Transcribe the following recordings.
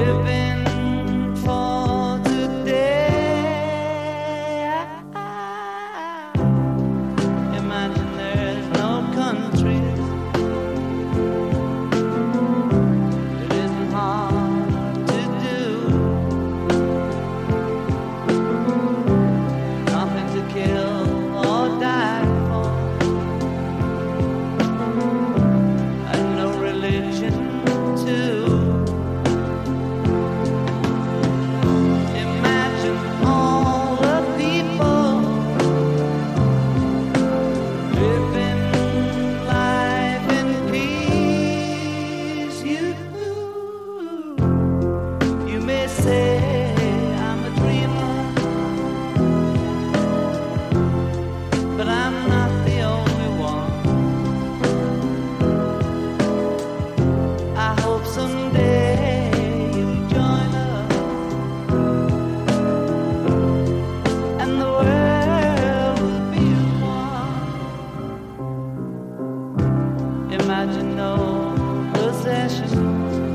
living for today. Imagine there's no countries. It isn't hard to do. Nothing to kill or die for, and no religion too. Imagine all the people living life in peace. You may say I'm a dreamer, but I'm not the only one. I hope someday you'll join us, and the world will be one. Imagine no possessions.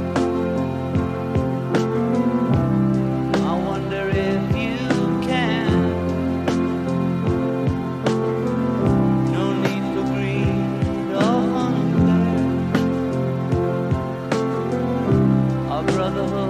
I wonder if you can. No need for greed or hunger. Our brotherhood